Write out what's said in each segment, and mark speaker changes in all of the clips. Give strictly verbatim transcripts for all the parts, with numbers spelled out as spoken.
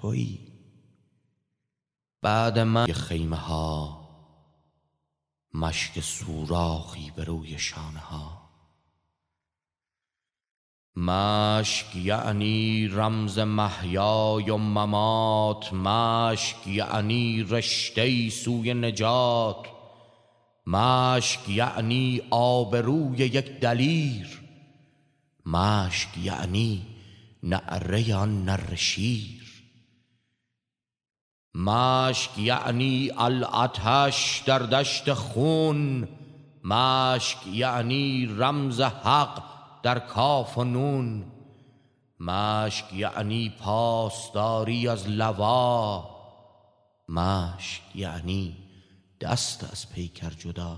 Speaker 1: تویی. بعد من خیمه ها مشک سوراخی به روی شانه ها. مشک یعنی رمز محیای و ممات، مشک یعنی رشته سوی نجات، مشک یعنی آبروی یک دلیر، مشک یعنی نعره آن نره شیر، مشک یعنی الآتش در دشت خون، مشک یعنی رمز حق در کاف و نون، مشک یعنی پاسداری از لوا، مشک یعنی دست از پیکر جدا،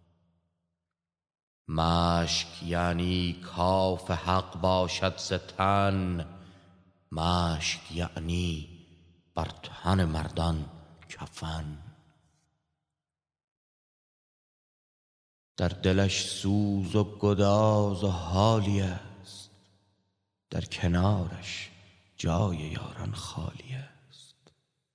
Speaker 1: مشک یعنی کاف حق باشد ز تن، مشک یعنی بر تن مردان کفن. در دلش سوز و گداز و حالی است، در کنارش جای یاران خالی است.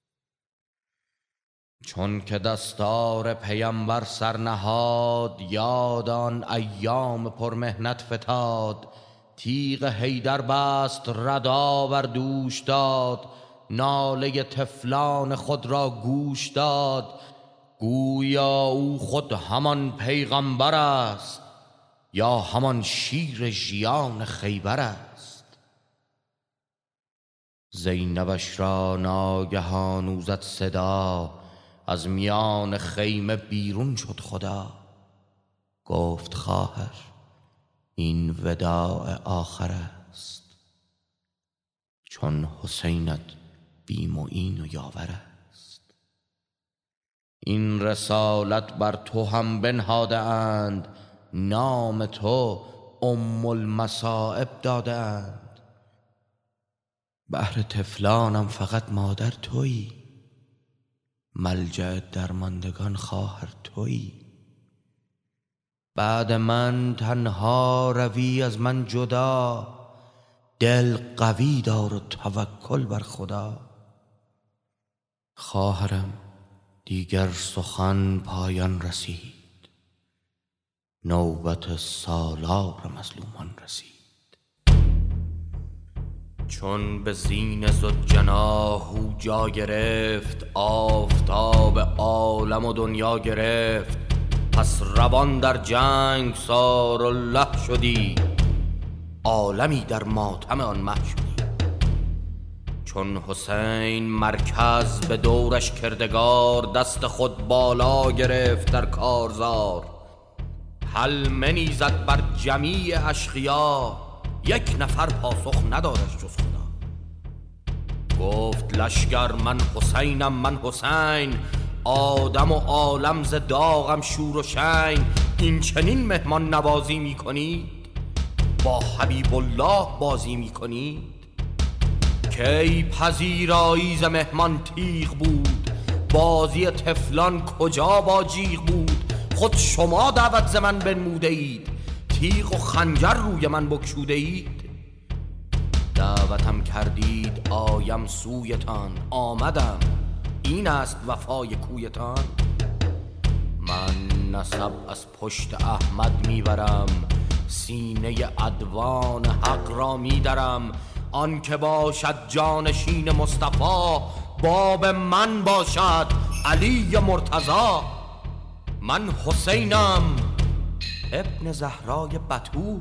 Speaker 1: چون که دستار پیمبر سرنهاد، یاد آن ایام پرمهنت فتاد. تیغ حیدر بست ردا بر دوش داد، ناله طفلان خود را گوش داد. گویا او خود همان پیغمبر است، یا همان شیر ژیان خیبر است. زینبش را ناگهان او زد صدا، از میان خیمه بیرون شد خدا. گفت خواهر این وداع آخر است، چون حسینت بی معین و یاور است. این رسالت بر تو هم بنهاده اند، نام تو ام المصائب داده اند. بهر طفلانم فقط مادر تویی، ملجأ درماندگان خواهر تویی. بعد من تنها روی از من جدا، دل قوی دار و توکل بر خدا. خواهرم دیگر سخن پایان رسید، نوبت سالار مظلومان رسید. چون به زین ذوالجناح او جا گرفت، آفتاب عالم و دنیا گرفت. پس روان در جنگ سار الله شدی، عالمی در ماتم آن مه شدی. چون حسین مرکز به دورش کردگار، دست خود بالا گرفت در کارزار. حلمه زد بر جمیع اشقیا، یک نفر پاسخ ندارش جز خدا. گفت لشکر من حسینم من حسین، آدم و عالم ز داغم شور و شین. این چنین مهمان نوازی می کنید، با حبیب الله بازی می کنید. کی پذیرایی ز مهمان تیغ بود، بازی طفلان کجا با جیغ بود. خود شما دعوت ز من بنموده اید، تیغ و خنجر روی من بکشوده اید. دعوتم کردید آیم سویتان، آمدم این است وفای کویتان. من نسب از پشت احمد میبرم، سینه عدوان حق را میدرم. آن که باشد جانشین مصطفی، باب من باشد علی مرتضی. من حسینم ابن زهرای بتول،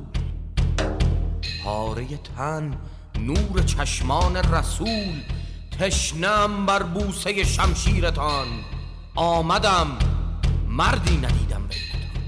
Speaker 1: پاره تن نور چشمان رسول. تشنم بر بوسه شمشیرتان، آمدم مردی ندیدم بینتان.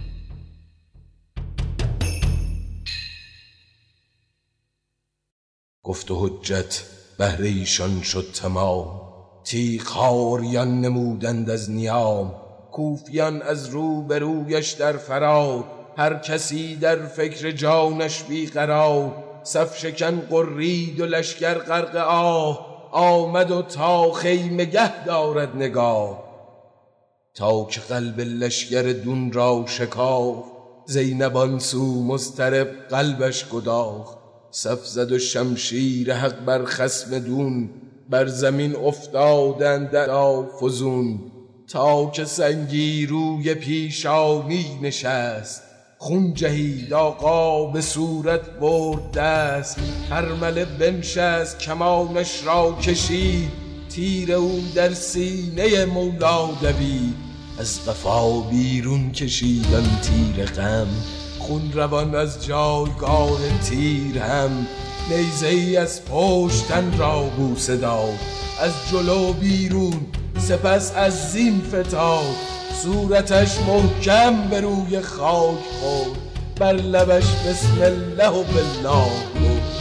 Speaker 2: گفت و حجت بهر ایشان شد تمام، تیغ نمودند از نیام. کوفیان از رو به رویش در فرار، هر کسی در فکر جانش بیقرار. صف شکن قرید و لشکر غرق آه، آمد و تا خیمه گه دارد نگاه. تا که قلب لشکر دون را شکاف، زینب آن سو مضطرب قلبش گداخت. صف زد و شمشیر حق بر خصم دون، بر زمین افتادند در فزون، تا که سنگی روی پیشانی نشست. خون جهید آقا به صورت برد دست، هرمله بنشست کمانش را کشید، تیر او در سینه مولا دوید. از قفا بیرون کشید آن تیر غم، خون روان از جایگاه تیر هم. نیزه ای از پشت تن را بوسه داد، از جلو بیرون سپس از زین فتاد. صورتش محکم به روی خاک خورد، بر لبش بسم الله و بالله گفت.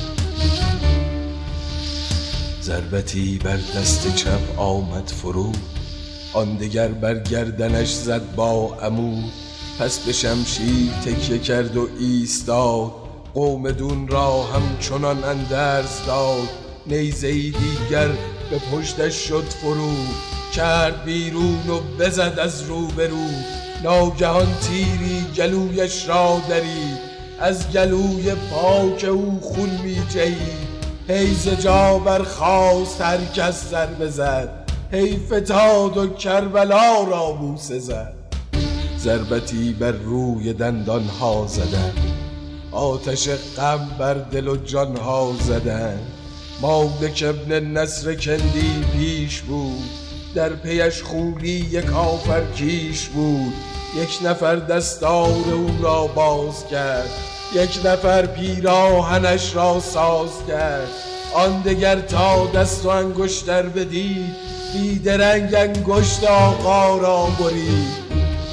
Speaker 2: ضربتی بر دست چپ آمد فرو، آن دگر بر گردنش زد با عمود. پس به شمشیر تکیه کرد و ایستاد، قوم دون را همچنان اندرز داد. نیزه‌ای دیگر به پشتش شد فرو، کرد بیرون و بزد از رو به رو. ناگهان تیری گلویش را درید، از گلوی پاک او خون می جهید. هی ز جا برخاست هر کس سر بزد، هی فتاد و کربلا را بوسه زد. ضربتی بر روی دندان ها زدن، آتش غم بر دل و جان ها زدن. مالک ابن نصر کندی پیش بود، در پیش خولی یک آفر کیش بود. یک نفر دستار او را باز کرد، یک نفر پیراهنش را ساز کرد. آن دگر تا دست و انگشتر بدید، بیدرنگ انگشت آقا را برید.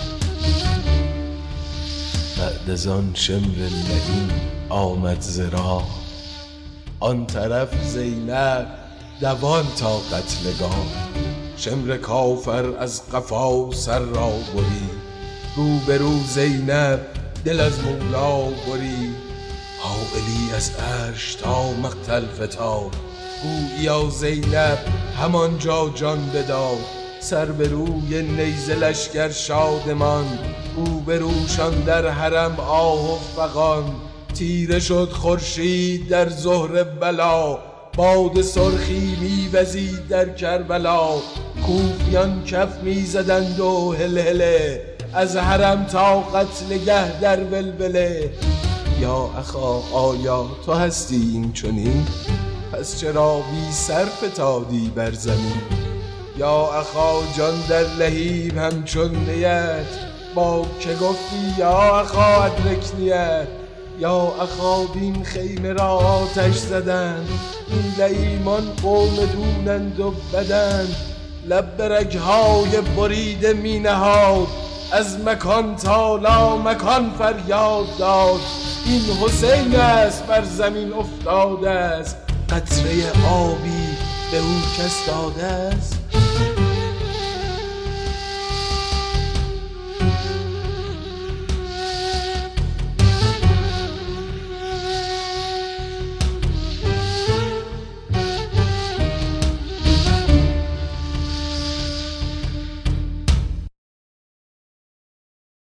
Speaker 2: بعد از آن شمر لعین آمد ز راه، آن طرف زینب دوان تا قتلگاه. شمر کافر از قفا سر را برید، رو به رو زینب دل از مولا برید. حائلی از عرش تا مقتل فتاد، گوییا زینب همانجا جان بداد. سر به روی نیزه لشکر شادمان، او به روشان در حرم آه و فغان. تیره شد خورشید در ظهر بلا، باد سرخی میوزید در کربلا. کوفیان کف میزدند و هلهله، از حرم تا قتلگه در ولوله. یا اخا آیا تو هستی این چنین، پس چرا بی سر فتادی بر زمین؟ یا اخا جان در لهیب همچون نیت، با که گفتی یا اخا ادرکنیت؟ یا اخا بین خیمه را آتش زدند، این لئیمان قوم دونند و بدند. لب به رگهای بریده می نهاد، از مکان تا لا مکان فریاد داد. این حسین است بر زمین افتاده است، قطره آبی به او کس داده است.